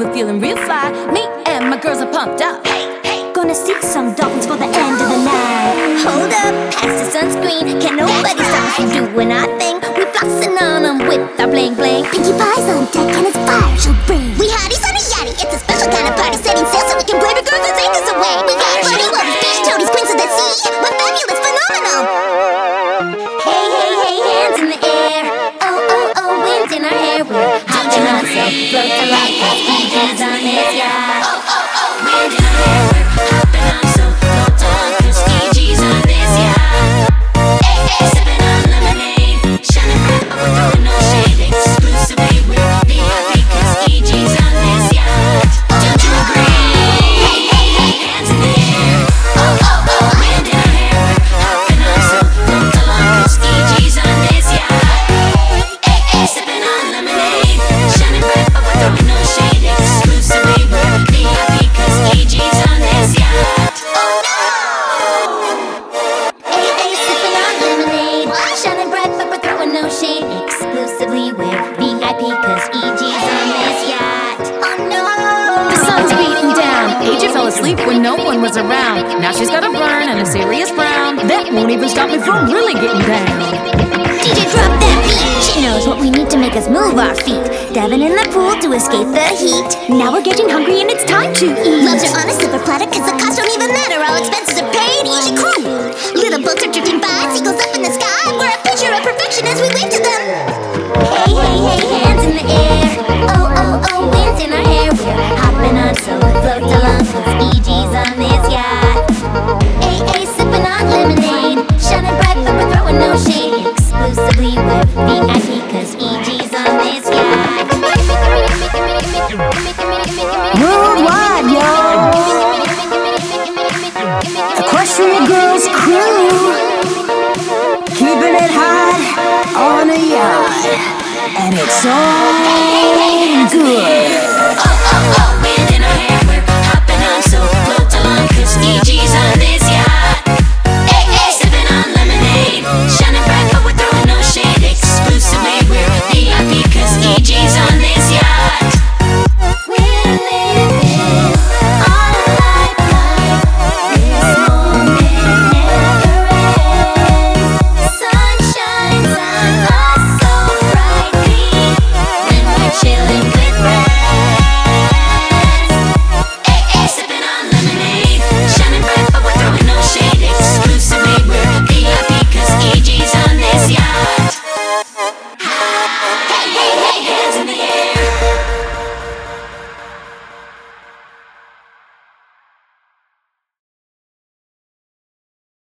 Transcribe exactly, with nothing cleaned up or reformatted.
we're feeling real fly. Me and my girls are pumped up. Hey, hey. Gonna see some dolphins for the end of the night. Hold up, pass the sunscreen. Can't nobody stop us from doing our thing. We flossing on them with our bling bling. Pinkie Pie's on deck and it's fire she'll bring. We hotties on a yachty. It's a special kind of party, setting sail so we can play the girls and take us away. We got Birdie Lovers, beach toadies, queens of the sea. We're fabulous, phenomenal. Hey, hey, hey, hands in the air. Oh, oh, oh, wind in our hair. We're hopping on so float the light. Hands on this yacht. Oh, oh, oh, wind in our hair. We're hopping on so float the light. Cause E G's on this yacht. Hey, hey, sipping on lemonade. Shining bright, but we're throwing no shade. Exclusively with V I P. Cause E G's on this yacht. Don't you agree? Hey, hey, hey, hands in the air. Oh, oh, oh, wind in our hair. We're hopping on so float the light. Cause E G's on this yacht. Hey, hey, sipping on lemonade. Shining bright, but we're throwing no shade. Exclusively with V I P. Cause E G's on this yacht. Oh no! Hey, hey, sipping on lemonade. Shining bright, but we're throwing no shade. Exclusively with V I P. Cause E G's on this yacht. Oh no! The sun's beating down. A J fell asleep when no one was around. Now she's got a burn and a serious frown. That won't even stop me from really getting down. D J, drop that beat. She knows what we need to make us move our feet. Diving in the pool to escape the heat. Now we're getting hungry and it's time to eat. Loves her on a silver platter, cause the cost don't even matter. All expenses are paid, easy crew. Little boats are drifting by, seagulls up in the sky. We're a picture of perfection as we wave to them. Hey, hey, hey, hands in the air. Oh, oh, oh, winds in our hair. We're hopping on so float along. Cause E G's on this yacht. Hey, hey, sipping on lemonade. Shining bright, but we're throwing no shade. Exclusively with V I P. Cause E G's on this yacht. Worldwide, yo! Equestria Girls Crew, keeping it hot on a yacht, and it's all good. Oh, oh, oh, wind